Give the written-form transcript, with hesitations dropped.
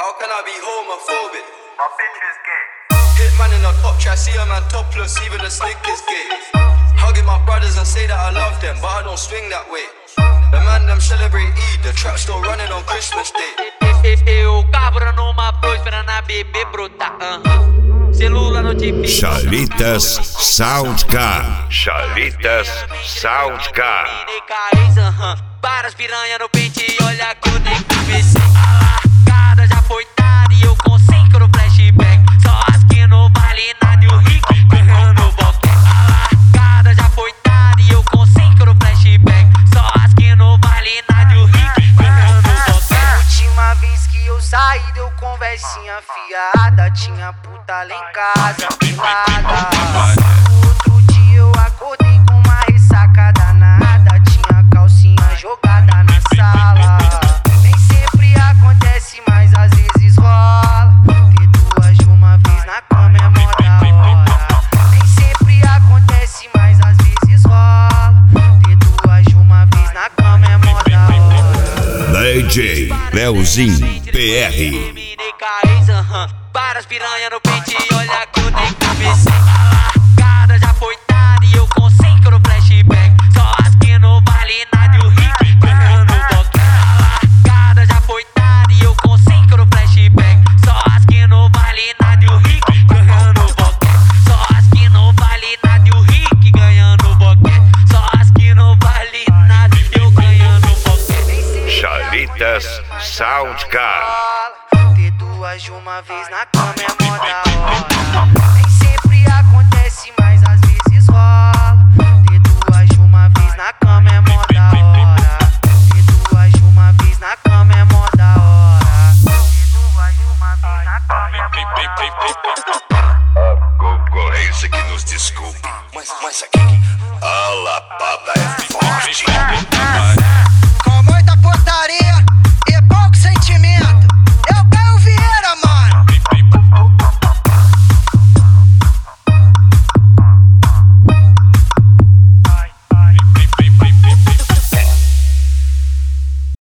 How can I be homophobic? My bitch is gay. Hit man in a top try, see a man topless, even the slick is gay. Hugging my brothers and say that I love them, but I don't swing that way. The man them celebrate Eid, the trap still running on Christmas Day. Eu cabra numa próspera na bebê bruta. Celular notifica. Chalitas Soundcar. Chalitas Soundcar. Para as piranha no pente, olha a cor de cabeça. Cada já foi tarde e eu com 5 no flashback. Só as que não vale nada e o rico ganhando o boquete. Cada já foi tarde e eu com 5 no flashback. Só as que não vale nada e o rico ganhando o boquete. Última vez que eu saí deu conversinha fiada. Tinha puta lá em casa, pelada. Outro dia eu acordei com uma ressaca danada. Tinha calcinha jogada na sala. Nem sempre acontece, mas às vezes rola. Ter duas de uma vez na cama é mó da hora. Nem sempre acontece, mas às vezes rola. Ter duas de uma vez na cama é mó da hora. DJ Leozinho PR. Para as piranha no pente, olha a cor de cabeça. Cada já foi tarde e eu com 5 no flashback. Só as que não vale nada e o rico ganhando o boquete. Cada já foi tarde e eu com 5 no flashback. Só as que não vale nada e o rico ganhando o boquete. Só as que não vale nada e o rico ganhando o boquete. Só as que não vale nada e eu ganhando o boquete. Chalitas Soundcar. Ter duas de uma vez na cama é mó da hora.